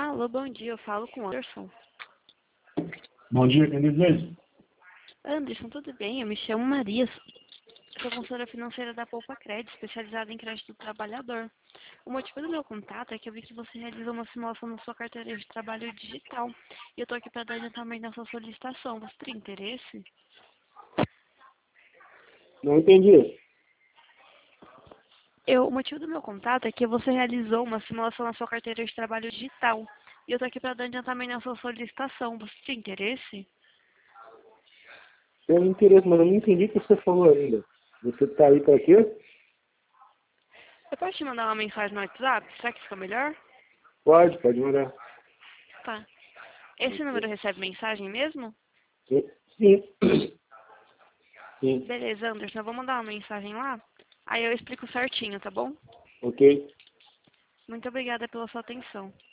Alô, bom dia, eu falo com o Anderson. Bom dia, quem deseja? Anderson, tudo bem? Eu me chamo Maria, sou consultora financeira da Poupa Crédito, especializada em crédito do trabalhador. O motivo do meu contato é que eu vi que você realizou uma simulação na sua carteira de trabalho digital. E eu estou aqui para dar adiantamento na sua solicitação. Você tem interesse? Não entendi. O motivo do meu contato é que você realizou uma simulação na sua carteira de trabalho digital. E eu estou aqui para dar adiantamento na sua solicitação. Você tem interesse? Tenho interesse, mas eu não entendi o que você falou ainda. Você está aí para quê? Eu posso te mandar uma mensagem no WhatsApp? Será que fica melhor? Pode mandar. Tá. Esse número recebe mensagem mesmo? Sim. Sim. Beleza, Anderson, eu vou mandar uma mensagem lá. Aí eu explico certinho, tá bom? Ok. Muito obrigada pela sua atenção.